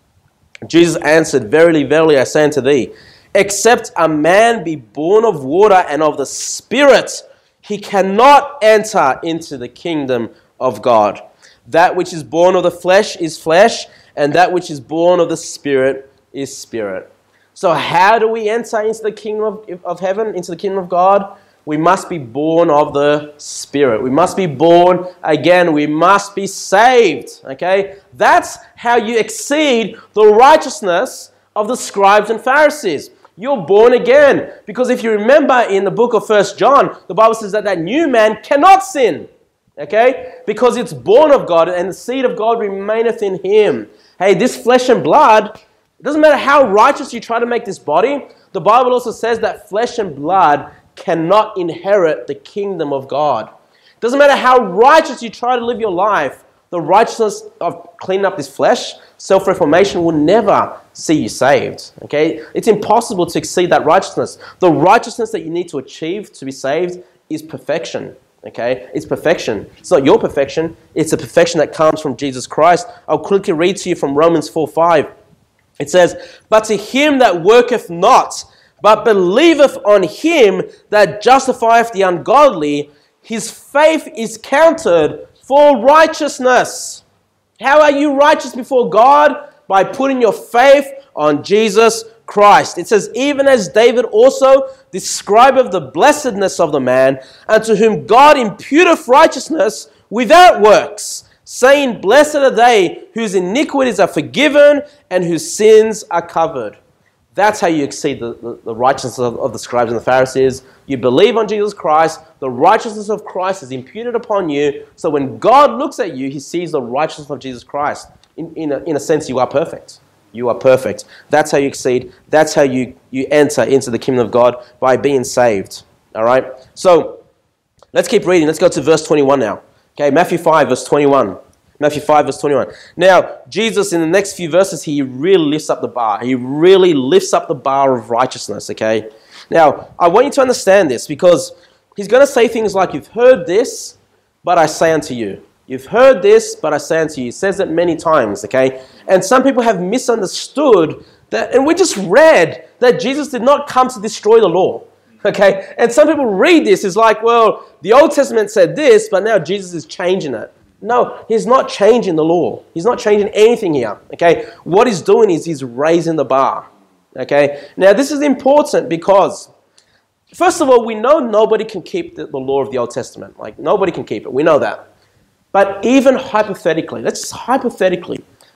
Jesus answered, "Verily, verily, I say unto thee, except a man be born of water and of the Spirit, he cannot enter into the kingdom of God. That which is born of the flesh is flesh, and that which is born of the Spirit is spirit." So how do we enter into the kingdom of, of heaven, into the kingdom of God? We must be born of the Spirit. We must be born again. We must be saved. Okay? That's how you exceed the righteousness of the scribes and Pharisees. You're born again. Because if you remember in the book of First John, the Bible says that that new man cannot sin. Okay? Because it's born of God and the seed of God remaineth in him. Hey, this flesh and blood, it doesn't matter how righteous you try to make this body. The Bible also says that flesh and blood cannot inherit the kingdom of God. It doesn't matter how righteous you try to live your life. The righteousness of cleaning up this flesh, self-reformation, will never see you saved. Okay? It's impossible to exceed that righteousness. The righteousness that you need to achieve to be saved is perfection. Okay? It's perfection. It's not your perfection. It's a perfection that comes from Jesus Christ. I'll quickly read to you from Romans four five. It says, "But to him that worketh not, but believeth on him that justifieth the ungodly, his faith is counted for righteousness." How are you righteous before God? By putting your faith on Jesus Christ. It says, "Even as David also describeth the blessedness of the man, unto whom God imputeth righteousness without works, saying, Blessed are they whose iniquities are forgiven and whose sins are covered." That's how you exceed the, the, the righteousness of, of the scribes and the Pharisees. You believe on Jesus Christ. The righteousness of Christ is imputed upon you. So when God looks at you, he sees the righteousness of Jesus Christ. In, in, a, in a sense, you are perfect. You are perfect. That's how you exceed. That's how you, you enter into the kingdom of God, by being saved. All right? So let's keep reading. Let's go to verse twenty-one now. Okay, Matthew five, verse twenty-one. Matthew five, verse twenty-one. Now, Jesus, in the next few verses, he really lifts up the bar. He really lifts up the bar of righteousness, okay? Now, I want you to understand this, because he's going to say things like, "You've heard this, but I say unto you." You've heard this, but I say unto you. He says it many times, okay? And some people have misunderstood that, and we just read that Jesus did not come to destroy the law, okay? And some people read this as like, well, the Old Testament said this, but now Jesus is changing it. No, he's not changing the law. He's not changing anything here, okay? What he's doing is he's raising the bar, okay? Now, this is important because, first of all, we know nobody can keep the, the law of the Old Testament. Like, nobody can keep it. We know that. But even hypothetically, let's just hypothetically,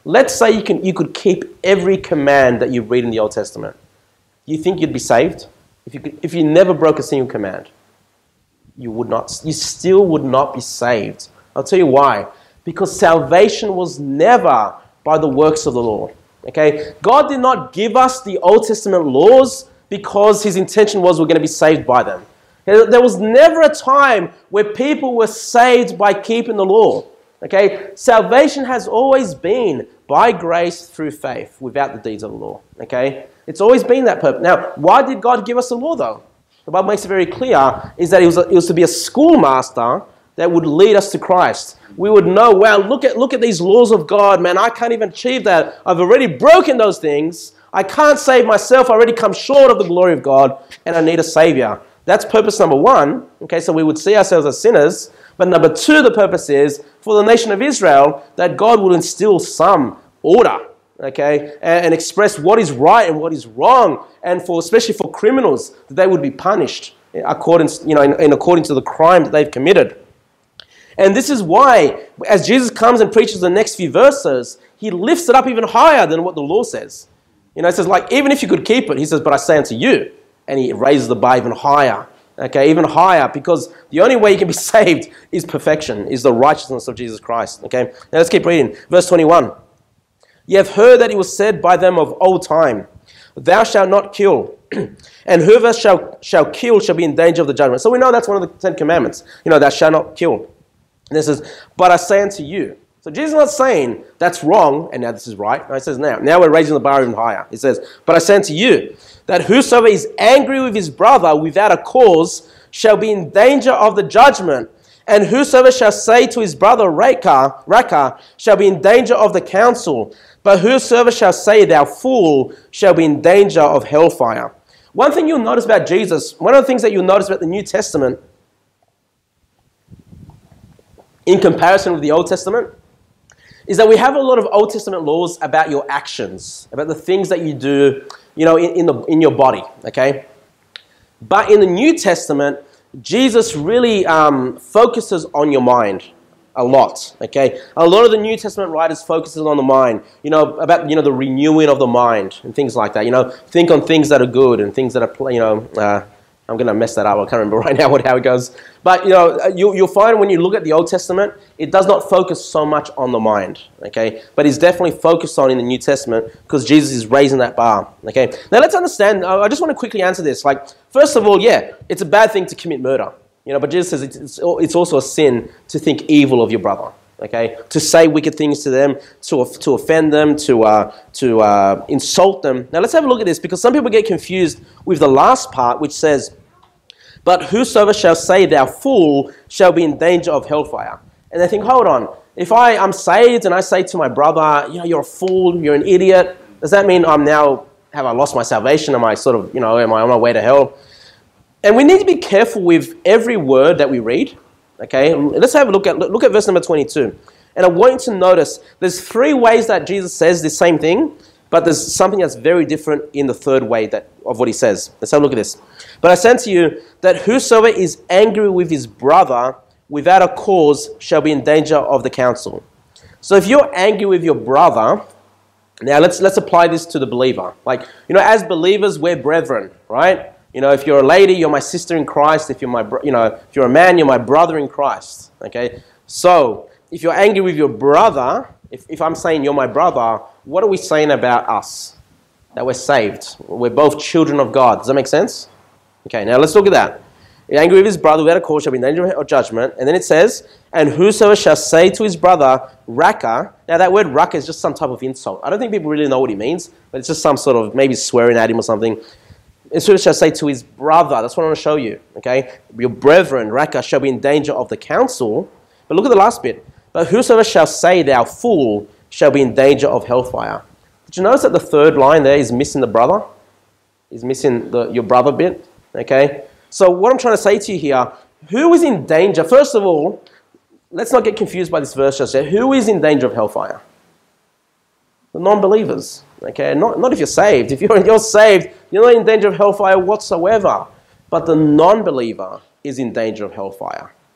Let's say you can you could keep every command that you read in the Old Testament. You think you'd be saved? If you could, if you never broke a single command, you would not. You still would not be saved. I'll tell you why. Because salvation was never by the works of the law. Okay? God did not give us the Old Testament laws because his intention was we're going to be saved by them. There was never a time where people were saved by keeping the law. Okay? Salvation has always been by grace through faith, without the deeds of the law. Okay? It's always been that purpose. Now, why did God give us the law, though? The Bible makes it very clear, is that it was, a, it was to be a schoolmaster that would lead us to Christ. We would know, wow, look at, look at these laws of God, man. I can't even achieve that. I've already broken those things. I can't save myself. I already come short of the glory of God, and I need a Savior. That's purpose number one. Okay, so we would see ourselves as sinners. But number two, the purpose is for the nation of Israel that God will instill some order, okay, and, and express what is right and what is wrong, and for especially for criminals that they would be punished according, you know, in, in according to the crime that they've committed. And this is why, as Jesus comes and preaches the next few verses, he lifts it up even higher than what the law says. You know, it says, like, even if you could keep it, he says, but I say unto you, and he raises the bar even higher. Okay, even higher, because the only way you can be saved is perfection, is the righteousness of Jesus Christ. Okay, now let's keep reading. Verse twenty-one. Ye have heard that it was said by them of old time, thou shalt not kill, and whoever shall, shall kill shall be in danger of the judgment. So we know that's one of the Ten Commandments. You know, thou shalt not kill. And it says, but I say unto you. So Jesus is not saying that's wrong, and now this is right. No, he says now. Now we're raising the bar even higher. He says, but I say unto you, that whosoever is angry with his brother without a cause shall be in danger of the judgment. And whosoever shall say to his brother, Raka, Raka, shall be in danger of the council. But whosoever shall say, thou fool, shall be in danger of hellfire. One thing you'll notice about Jesus, one of the things that you'll notice about the New Testament, in comparison with the Old Testament, is that we have a lot of Old Testament laws about your actions, about the things that you do, you know, in, in, the, in your body, okay? But in the New Testament, Jesus really um, focuses on your mind a lot, okay? A lot of the New Testament writers focuses on the mind, you know, about, you know, the renewing of the mind and things like that, you know, think on things that are good and things that are, you know, uh, I'm going to mess that up. I can't remember right now what, how it goes. But, you know, you, you'll find when you look at the Old Testament, it does not focus so much on the mind, okay? But it's definitely focused on in the New Testament because Jesus is raising that bar, okay? Now, let's understand. I just want to quickly answer this. Like, first of all, yeah, it's a bad thing to commit murder, you know, but Jesus says it's, it's, it's also a sin to think evil of your brother, okay? To say wicked things to them, to, to offend them, to, uh, to uh, insult them. Now, let's have a look at this because some people get confused with the last part, which says, but whosoever shall say, thou fool, shall be in danger of hellfire. And they think, hold on, if I am saved and I say to my brother, you know, you're a fool, you're an idiot, does that mean I'm now, have I lost my salvation? Am I sort of, you know, am I on my way to hell? And we need to be careful with every word that we read, okay? Let's have a look at, look at verse number twenty-two. And I want you to notice there's three ways that Jesus says the same thing, but there's something that's very different in the third way that, of what he says. Let's have a look at this. But I say unto you that whosoever is angry with his brother without a cause shall be in danger of the council. So if you're angry with your brother, now let's let's apply this to the believer. Like, you know, as believers, we're brethren, right? You know, if you're a lady, you're my sister in Christ. If you're my, bro- you know, if you're a man, you're my brother in Christ. Okay. So if you're angry with your brother, if, if I'm saying you're my brother, what are we saying about us? That we're saved. We're both children of God. Does that make sense? Okay, now let's look at that. You're angry with his brother without a cause shall be in danger of judgment. And then it says, and whosoever shall say to his brother, Raka. Now that word Raka is just some type of insult. I don't think people really know what he means, but it's just some sort of maybe swearing at him or something. And whosoever shall say to his brother, that's what I want to show you, okay? Your brethren, Raka, shall be in danger of the council. But look at the last bit. But whosoever shall say, thou fool, shall be in danger of hellfire. Did you notice that the third line there is missing the brother? Is missing the, your brother bit, okay? So what I'm trying to say to you here, who is in danger? First of all, let's not get confused by this verse just yet. Who is in danger of hellfire? The non-believers, okay? Not, not if you're saved. If you're, you're saved, you're not in danger of hellfire whatsoever. But the non-believer is in danger of hellfire,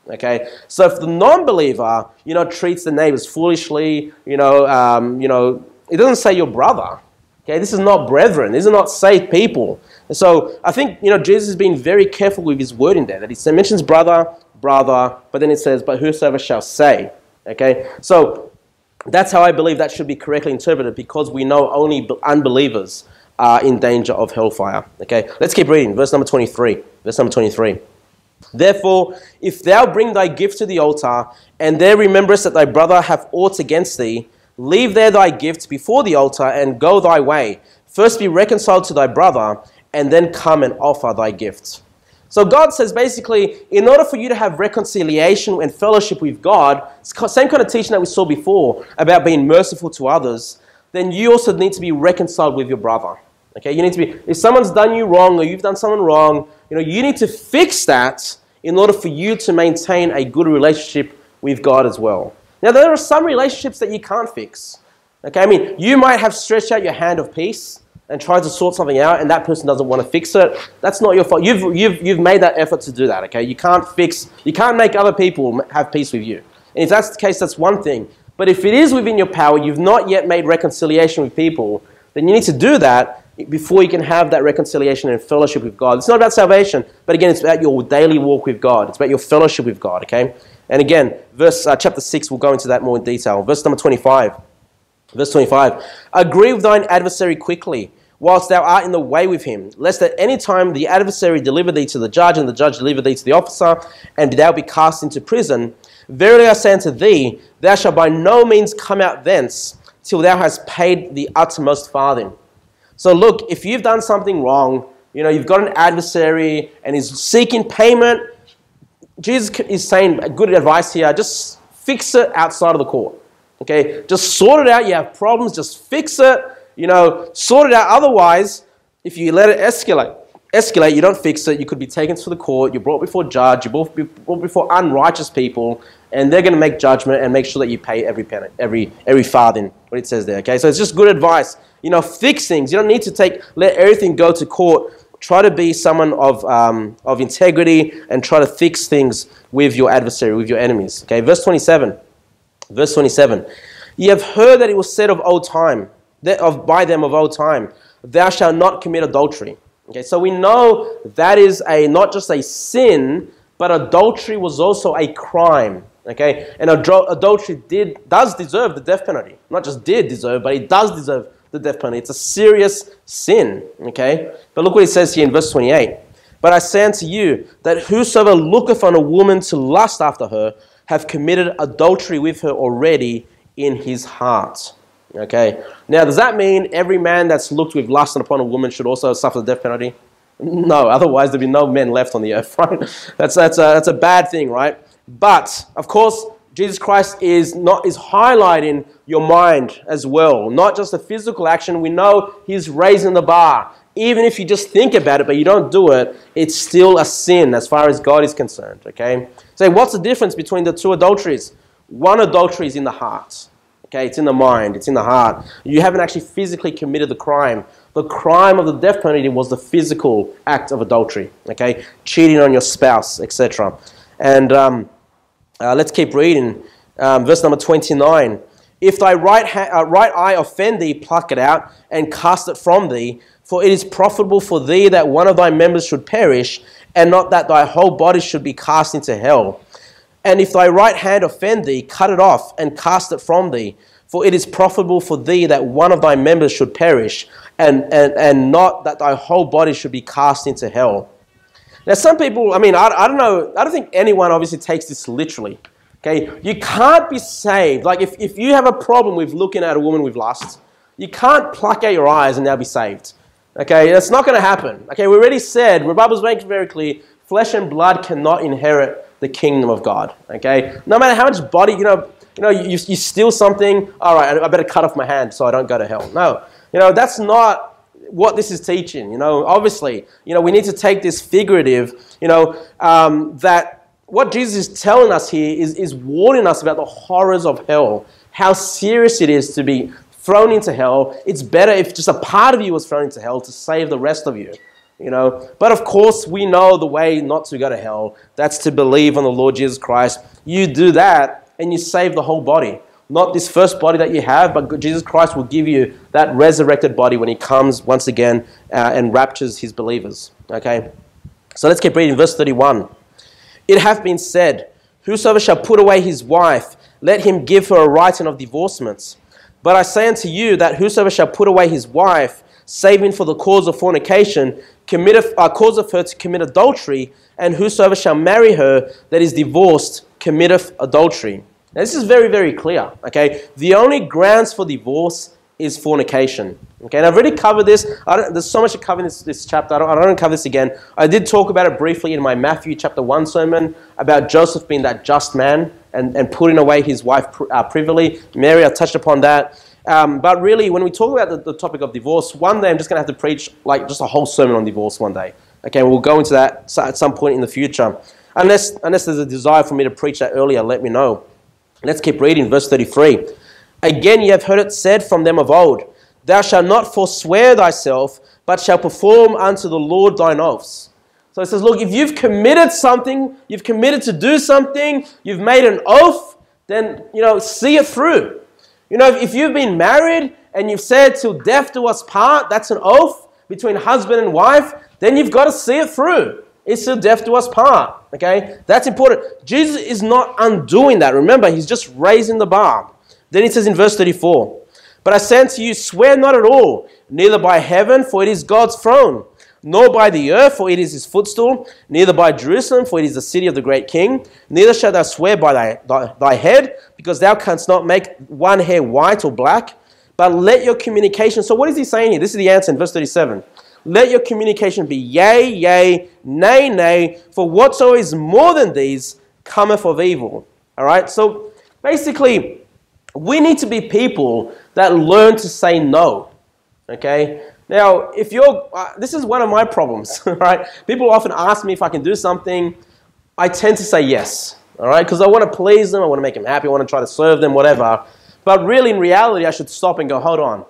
Okay, so if the non-believer, you know, treats the neighbors foolishly, you know, um, you know, it doesn't say your brother. Okay, this is not brethren. These are not saved people. And so I think, you know, Jesus has been very careful with his wording there. That he mentions brother, brother, but then it says, but whosoever shall say. Okay, so that's how I believe that should be correctly interpreted, because we know only unbelievers are in danger of hellfire. Okay, let's keep reading. Verse number twenty-three. Verse number twenty-three. Therefore, if thou bring thy gift to the altar, and there rememberest that thy brother hath aught against thee, leave there thy gift before the altar, and go thy way. First be reconciled to thy brother, and then come and offer thy gift. So God says basically, in order for you to have reconciliation and fellowship with God, same kind of teaching that we saw before about being merciful to others, then you also need to be reconciled with your brother. Okay, you need to be, if someone's done you wrong or you've done someone wrong, you know, you need to fix that in order for you to maintain a good relationship with God as well. Now, there are some relationships that you can't fix. Okay, I mean, you might have stretched out your hand of peace and tried to sort something out, and that person doesn't want to fix it. That's not your fault. You've, you've, you've made that effort to do that, okay? You can't fix, you can't make other people have peace with you. And if that's the case, that's one thing. But if it is within your power, you've not yet made reconciliation with people, then you need to do that before you can have that reconciliation and fellowship with God. It's not about salvation, but again, it's about your daily walk with God. It's about your fellowship with God, okay? And again, verse uh, chapter six, we'll go into that more in detail. Verse number twenty-five. Verse twenty-five. Agree with thine adversary quickly, whilst thou art in the way with him, lest at any time the adversary deliver thee to the judge, and the judge deliver thee to the officer, and thou be cast into prison. Verily I say unto thee, thou shalt by no means come out thence, till thou hast paid the uttermost farthing. So look, if you've done something wrong, you know, you've got an adversary and he's seeking payment, Jesus is saying good advice here, just fix it outside of the court. Okay, just sort it out. You have problems, just fix it, you know, sort it out. Otherwise, if you let it escalate, escalate, you don't fix it, you could be taken to the court, you're brought before judge, you're brought before unrighteous people, and they're going to make judgment and make sure that you pay every penny, every every farthing, what it says there. Okay, so it's just good advice. You know, fix things. You don't need to take, let everything go to court. Try to be someone of um, of integrity and try to fix things with your adversary, with your enemies. Okay, verse twenty-seven. Verse twenty-seven. Ye have heard that it was said of old time, that of by them of old time, thou shalt not commit adultery. Okay, so we know that is a not just a sin, but adultery was also a crime. Okay, and adul- adultery did does deserve the death penalty. Not just did deserve, but it does deserve the death penalty. It's a serious sin. Okay, but look what it says here in verse twenty-eight. But I say unto you that whosoever looketh on a woman to lust after her have committed adultery with her already in his heart. Okay, now does that mean every man that's looked with lust upon a woman should also suffer the death penalty? No, otherwise there'd be no men left on the earth, right? That's that's a, that's a bad thing, right? But of course, Jesus Christ is not is highlighting your mind as well, not just a physical action. We know he's raising the bar. Even if you just think about it, but you don't do it, it's still a sin as far as God is concerned. Okay, so what's the difference between the two adulteries? One adultery is in the heart. Okay, it's in the mind, it's in the heart. You haven't actually physically committed the crime. The crime of the death penalty was the physical act of adultery. Okay, cheating on your spouse, et cetera. And um, uh, let's keep reading. Um, verse number twenty-nine. If thy right, ha- uh, right eye offend thee, pluck it out and cast it from thee. For it is profitable for thee that one of thy members should perish, and not that thy whole body should be cast into hell. And if thy right hand offend thee, cut it off and cast it from thee. For it is profitable for thee that one of thy members should perish, and, and, and not that thy whole body should be cast into hell. Now some people, I mean, I, I don't know, I don't think anyone obviously takes this literally. Okay, you can't be saved. Like if, if you have a problem with looking at a woman with lust, you can't pluck out your eyes and now be saved. Okay, that's not going to happen. Okay, we already said, the Bible's making it very clear, flesh and blood cannot inherit the kingdom of God. Okay, no matter how much body, you know, you know, you, you steal something, all right, I better cut off my hand so I don't go to hell. No, you know, that's not what this is teaching. You know, obviously, you know, we need to take this figurative, you know, um, that what Jesus is telling us here is, is warning us about the horrors of hell, how serious it is to be thrown into hell. It's better if just a part of you was thrown into hell to save the rest of you. You know, but of course we know the way not to go to hell. That's to believe on the Lord Jesus Christ. You do that and you save the whole body. Not this first body that you have, but Jesus Christ will give you that resurrected body when he comes once again uh, and raptures his believers. Okay, so let's keep reading verse thirty-one. It hath been said, whosoever shall put away his wife, let him give her a writing of divorcement. But I say unto you that whosoever shall put away his wife, saving for the cause of fornication, committeth, uh, causeth her to commit adultery, and whosoever shall marry her that is divorced committeth adultery. Now, this is very, very clear. Okay, the only grounds for divorce is fornication. Okay, and I've already covered this. I don't, there's so much to cover in this, this chapter. I don't, I don't want to cover this again. I did talk about it briefly in my Matthew chapter one sermon about Joseph being that just man and, and putting away his wife uh, privily. Mary, I touched upon that. Um, but really, when we talk about the, the topic of divorce, one day I'm just going to have to preach like just a whole sermon on divorce one day. Okay, we'll go into that at some point in the future. Unless, unless there's a desire for me to preach that earlier, let me know. Let's keep reading, verse thirty-three. Again, ye have heard it said from them of old, thou shalt not forswear thyself, but shalt perform unto the Lord thine oaths. So it says, look, if you've committed something, you've committed to do something, you've made an oath, then, you know, see it through. You know, if you've been married and you've said till death do us part, that's an oath between husband and wife, then you've got to see it through. It's till death do us part, okay? That's important. Jesus is not undoing that. Remember, he's just raising the bar. Then he says in verse thirty-four, but I say unto you, swear not at all, neither by heaven, for it is God's throne, nor by the earth, for it is his footstool, neither by Jerusalem, for it is the city of the great king. Neither shalt thou swear by thy, thy, thy head, because thou canst not make one hair white or black, but let your communication... So what is he saying here? This is the answer in verse thirty-seven. Let your communication be yea, yea, nay, nay, for whatsoever is more than these cometh of evil. All right? So basically, we need to be people that learn to say no. Okay? Now, if you're... Uh, this is one of my problems, right? People often ask me if I can do something. I tend to say yes, all right? Because I want to please them. I want to make them happy. I want to try to serve them, whatever. But really, in reality, I should stop and go, hold on.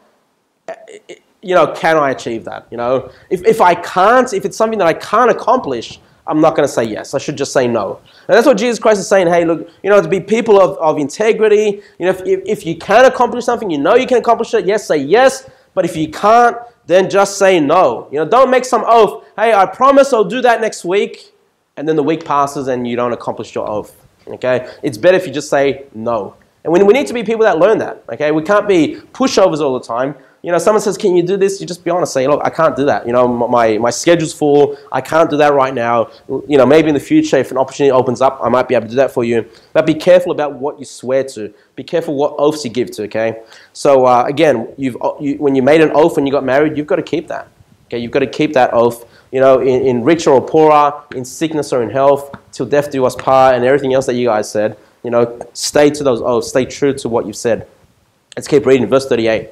You know, can I achieve that? You know, if, if I can't, if it's something that I can't accomplish, I'm not going to say yes. I should just say no. And that's what Jesus Christ is saying. Hey, look, you know, to be people of, of integrity, you know, if, if, if you can accomplish something, you know you can accomplish it, yes, say yes. But if you can't, then just say no. You know, don't make some oath. Hey, I promise I'll do that next week. And then the week passes and you don't accomplish your oath. Okay? It's better if you just say no. And we, we need to be people that learn that. Okay? We can't be pushovers all the time. You know, someone says, can you do this? You just be honest. Say, look, I can't do that. You know, my, my schedule's full. I can't do that right now. You know, maybe in the future, if an opportunity opens up, I might be able to do that for you. But be careful about what you swear to. Be careful what oaths you give to, okay? So, uh, again, you've, you, when you made an oath when you got married, you've got to keep that. Okay, you've got to keep that oath. You know, in, in richer or poorer, in sickness or in health, till death do us part, and everything else that you guys said. You know, stay to those oaths. Stay true to what you've said. Let's keep reading, verse thirty-eight.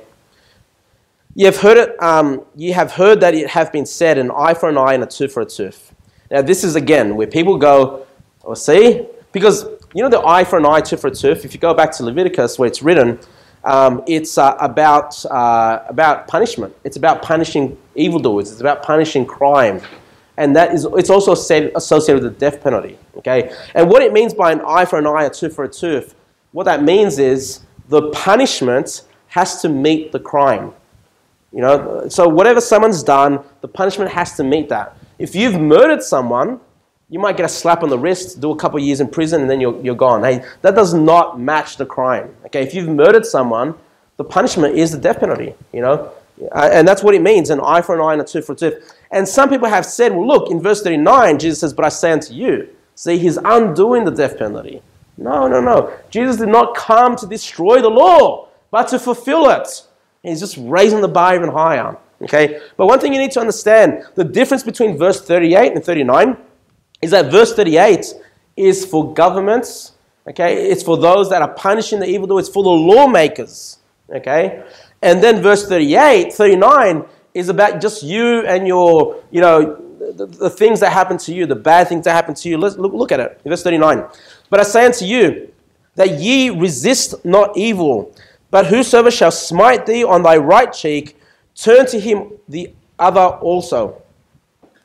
Ye have heard it. Um, ye have heard that it hath been said, an eye for an eye and a tooth for a tooth. Now, this is again where people go, "Oh, see," because you know the eye for an eye, tooth for a tooth. If you go back to Leviticus, where it's written, um, it's uh, about uh, about punishment. It's about punishing evildoers. It's about punishing crime, and that is it's also said, associated with the death penalty. Okay, and what it means by an eye for an eye, a tooth for a tooth, what that means is the punishment has to meet the crime. You know, so whatever someone's done, the punishment has to meet that. If you've murdered someone, you might get a slap on the wrist, do a couple of years in prison, and then you're, you're gone. Hey, that does not match the crime. Okay, if you've murdered someone, the punishment is the death penalty, you know. And that's what it means, an eye for an eye and a tooth for a tooth. And some people have said, well, look, in verse thirty-nine, Jesus says, but I say unto you. See, he's undoing the death penalty. No, no, no. Jesus did not come to destroy the law, but to fulfill it. He's just raising the bar even higher. Okay? But one thing you need to understand, the difference between verse thirty-eight and thirty-nine is that verse thirty-eight is for governments. Okay? It's for those that are punishing the evildoer. It's for the lawmakers. Okay? And then verse thirty-eight, thirty-nine is about just you and your, you know, the, the things that happen to you, the bad things that happen to you. Let's look, look at it. Verse thirty-nine. But I say unto you that ye resist not evil, but whosoever shall smite thee on thy right cheek, turn to him the other also.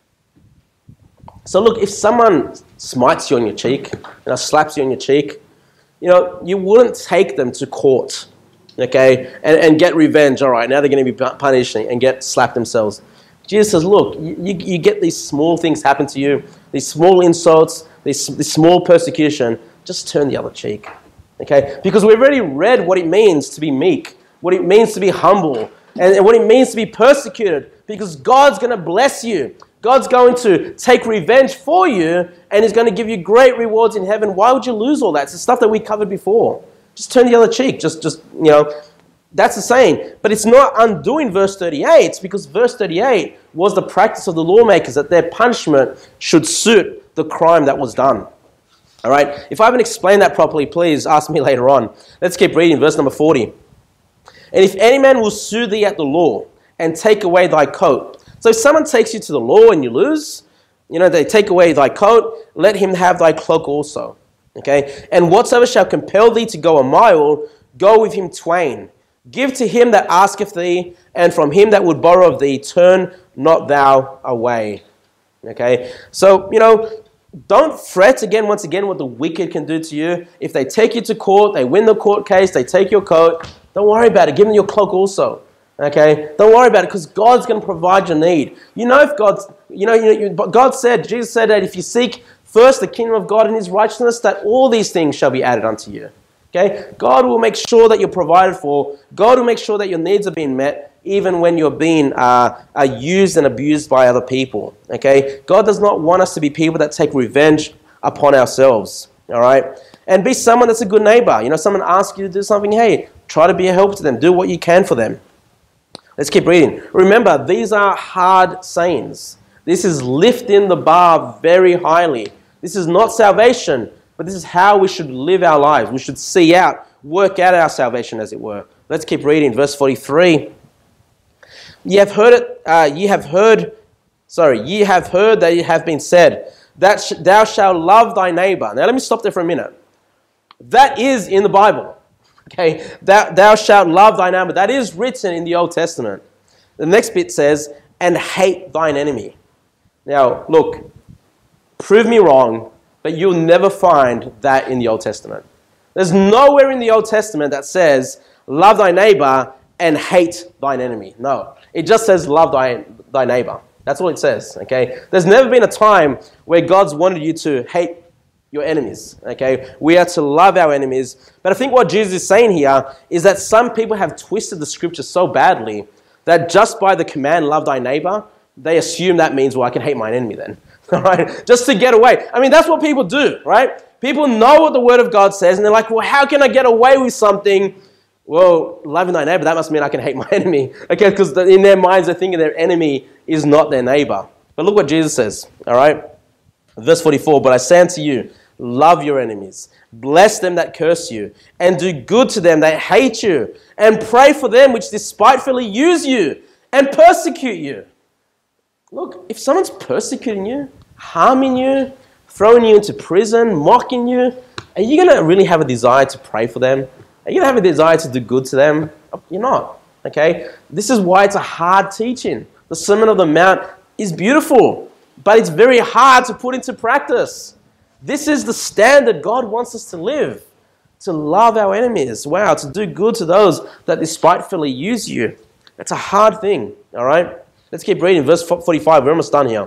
So look, if someone smites you on your cheek, you know, slaps you on your cheek, you know, you wouldn't take them to court, okay, and, and get revenge. All right, now they're going to be punished and get slapped themselves. Jesus says, look, you, you get these small things happen to you, these small insults, this, this small persecution, just turn the other cheek, okay? Because we've already read what it means to be meek, what it means to be humble, and, and what it means to be persecuted, because God's going to bless you. God's going to take revenge for you, and He's going to give you great rewards in heaven. Why would you lose all that? It's the stuff that we covered before. Just turn the other cheek. Just, just you know, that's the saying. But it's not undoing verse thirty-eight, because verse thirty-eight was the practice of the lawmakers, that their punishment should suit the crime that was done. All right? If I haven't explained that properly, please ask me later on. Let's keep reading. Verse number forty. And if any man will sue thee at the law and take away thy coat. So if someone takes you to the law and you lose, you know, they take away thy coat, let him have thy cloak also. Okay? And whatsoever shall compel thee to go a mile, go with him twain. Give to him that asketh thee, and from him that would borrow of thee, turn not thou away. Okay? So, you know, don't fret again, once again, what the wicked can do to you. If they take you to court, they win the court case, they take your coat, don't worry about it. Give them your cloak also. Okay? Don't worry about it, because God's going to provide your need. You know, if God's, you know, you, you, God said, Jesus said that if you seek first the kingdom of God and His righteousness, that all these things shall be added unto you. Okay? God will make sure that you're provided for. God will make sure that your needs are being met, even when you're being uh, uh, used and abused by other people. Okay? God does not want us to be people that take revenge upon ourselves. All right? And be someone that's a good neighbor. You know, someone asks you to do something, hey, try to be a help to them. Do what you can for them. Let's keep reading. Remember, these are hard sayings. This is lifting the bar very highly. This is not salvation, but this is how we should live our lives. We should see out, work out our salvation, as it were. Let's keep reading. Verse forty-three. Ye have heard it. Uh, ye have heard. Sorry. Ye have heard that it have been said that sh- thou shalt love thy neighbor. Now let me stop there for a minute. That is in the Bible. Okay, thou, thou shalt love thy neighbor. That is written in the Old Testament. The next bit says, and hate thine enemy. Now, look, prove me wrong, but you'll never find that in the Old Testament. There's nowhere in the Old Testament that says, love thy neighbor and hate thine enemy. No, it just says, love thy, thy neighbor. That's all it says, okay? There's never been a time where God's wanted you to hate your enemies, okay? We are to love our enemies. But I think what Jesus is saying here is that some people have twisted the scripture so badly that just by the command, love thy neighbor, they assume that means, well, I can hate my enemy then, all right? Just to get away. I mean, that's what people do, right? People know what the word of God says, and they're like, well, how can I get away with something? Well, loving thy neighbor, that must mean I can hate my enemy, okay? Because in their minds, they're thinking their enemy is not their neighbor. But look what Jesus says, all right? Verse forty-four, but I say unto you, love your enemies, bless them that curse you, and do good to them that hate you, and pray for them which despitefully use you and persecute you. Look, if someone's persecuting you, harming you, throwing you into prison, mocking you, are you going to really have a desire to pray for them? Are you going to have a desire to do good to them? You're not, okay? This is why it's a hard teaching. The Sermon on the Mount is beautiful, but it's very hard to put into practice. This is the standard God wants us to live, to love our enemies. Wow, to do good to those that despitefully use you. That's a hard thing, all right? Let's keep reading. Verse forty-five, we're almost done here.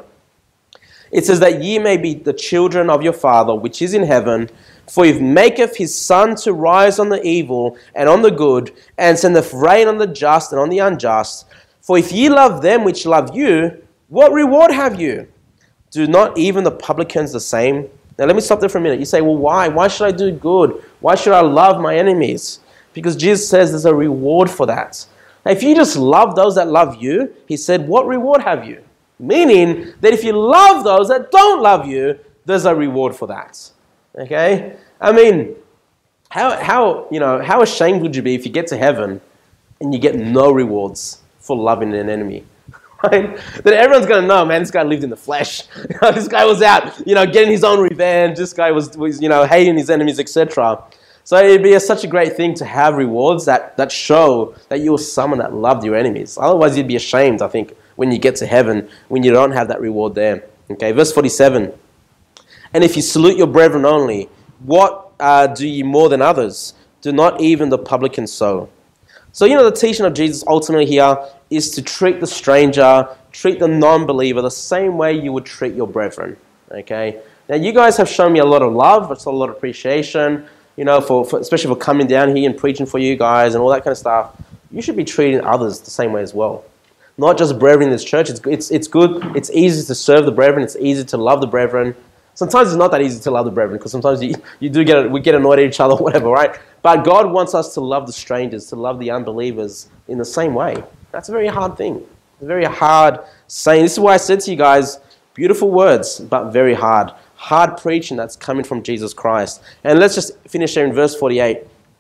It says that ye may be the children of your Father, which is in heaven, for he maketh his sun to rise on the evil and on the good, and sendeth rain on the just and on the unjust. For if ye love them which love you, what reward have you? Do not even the publicans the same? Now let me stop there for a minute. You say, well, why? Why should I do good? Why should I love my enemies? Because Jesus says there's a reward for that. Now, if you just love those that love you, he said, what reward have you? Meaning that if you love those that don't love you, there's a reward for that. Okay? I mean, how, how, you know, how ashamed would you be if you get to heaven and you get no rewards for loving an enemy? Right? Then everyone's going to know, man, this guy lived in the flesh. This guy was out, you know, getting his own revenge. This guy was, was you know, hating his enemies, et cetera. So it'd be a, such a great thing to have rewards that, that show that you were someone that loved your enemies. Otherwise, you'd be ashamed, I think, when you get to heaven, when you don't have that reward there. Okay, verse forty-seven. And if you salute your brethren only, what uh, do ye more than others? Do not even the publicans so? So, you know, the teaching of Jesus ultimately here is to treat the stranger, treat the non-believer the same way you would treat your brethren. Okay? Now, you guys have shown me a lot of love, a lot of appreciation, you know, for, for especially for coming down here and preaching for you guys and all that kind of stuff. You should be treating others the same way as well. Not just brethren in this church. It's, it's, it's good. It's easy to serve the brethren. It's easy to love the brethren. Sometimes it's not that easy to love the brethren because sometimes you, you do get, we get annoyed at each other, whatever, right? But God wants us to love the strangers, to love the unbelievers in the same way. That's a very hard thing. A very hard saying. This is why I said to you guys, beautiful words, but very hard. Hard preaching that's coming from Jesus Christ. And let's just finish there in verse forty-eight.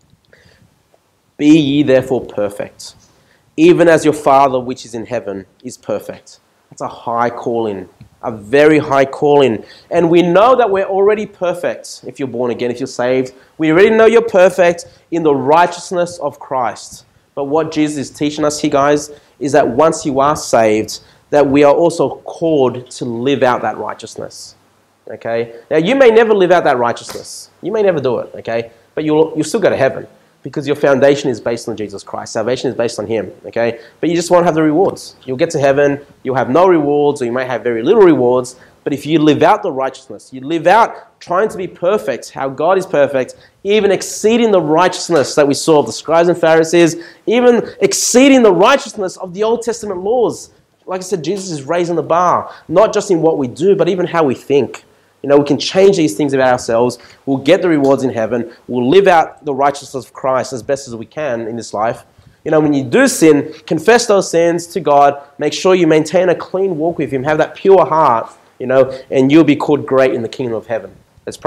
Be ye therefore perfect, even as your Father which is in heaven is perfect. That's a high calling, a very high calling. And we know that we're already perfect if you're born again, if you're saved. We already know you're perfect in the righteousness of Christ. But what Jesus is teaching us here, guys, is that once you are saved, that we are also called to live out that righteousness. Okay? Now, you may never live out that righteousness. You may never do it, okay? But you'll, you'll still go to heaven because your foundation is based on Jesus Christ. Salvation is based on Him, okay? But you just won't have the rewards. You'll get to heaven, you'll have no rewards, or you may have very little rewards. But if you live out the righteousness, you live out trying to be perfect, how God is perfect, even exceeding the righteousness that we saw of the scribes and Pharisees, even exceeding the righteousness of the Old Testament laws. Like I said, Jesus is raising the bar, not just in what we do, but even how we think. You know, we can change these things about ourselves. We'll get the rewards in heaven. We'll live out the righteousness of Christ as best as we can in this life. You know, when you do sin, confess those sins to God. Make sure you maintain a clean walk with Him. Have that pure heart, you know, and you'll be called great in the kingdom of heaven.